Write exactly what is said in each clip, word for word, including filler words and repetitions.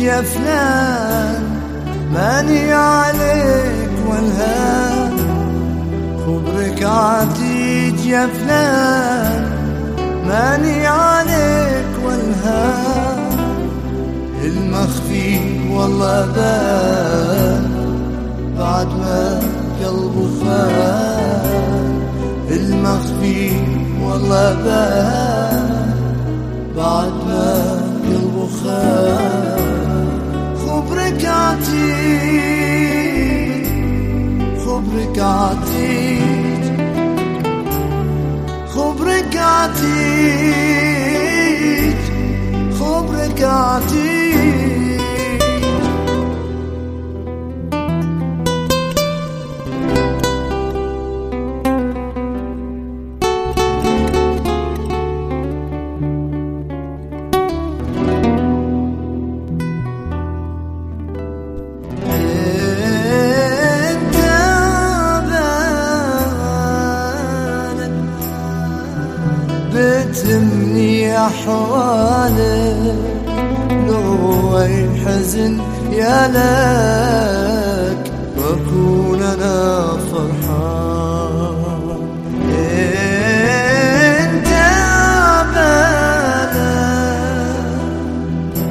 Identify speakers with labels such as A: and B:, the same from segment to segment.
A: يا فلان ماني عليك والهام، خبرك عتيج يا فلان ماني عليك والهام، المخفي والله بان بعد ما قلبه خان، المخفي والله بان بعد ما قلبه خان. خبرك عتيج خبرك عتيج خبرك عتيج خبرك عتيج. بتمني أحوالك لو يحزن يا لك وأكون أنا فرحان. انت بالك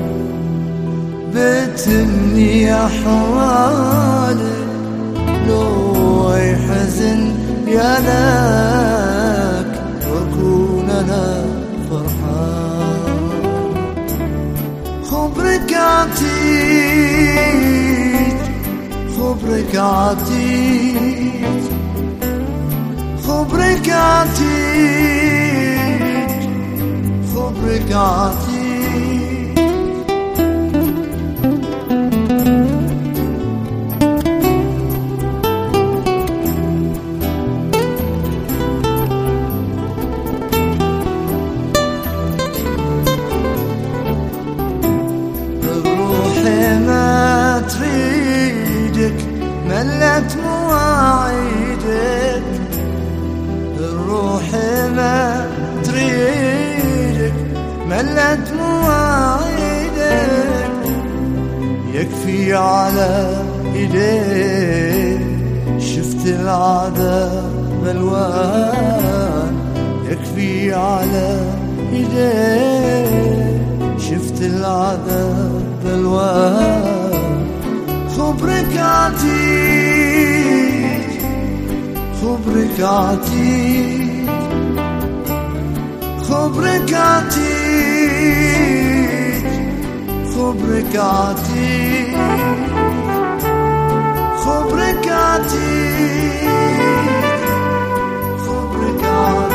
A: بتمني أحوالك لو يحزن يا لك وأكون أنا فرحان. خبرك عتيج خبرك عتيج خبرك عتيج خبرك عتيج. ما تريدك ملت مواعيدك، الروح ما تريدك ملت مواعيدك، يكفي على ايديك شفت العذاب بلوان، يكفي على ايديك شفت العذاب بلوان. خبرك عتيج خبرك عتيج خبرك عتيج خبرك عتيج خبرك عتيج خبرك عتيج.